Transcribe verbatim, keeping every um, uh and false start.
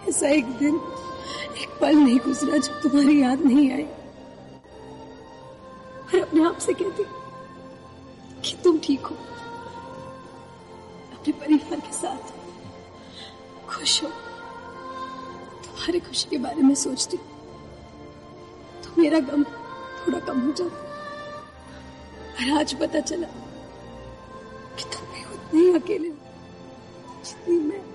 ऐसा एक दिन, एक पल नहीं गुजरा जब तुम्हारी याद नहीं आई और अपने आप से कहती कि तुम ठीक हो, अपने परिवार के साथ खुश हो। तुम्हारी खुशी के बारे में सोचती तो मेरा गम थोड़ा कम हो जाता। और आज पता चला कि तुम भी उतने ही अकेले हो जितनी मैं।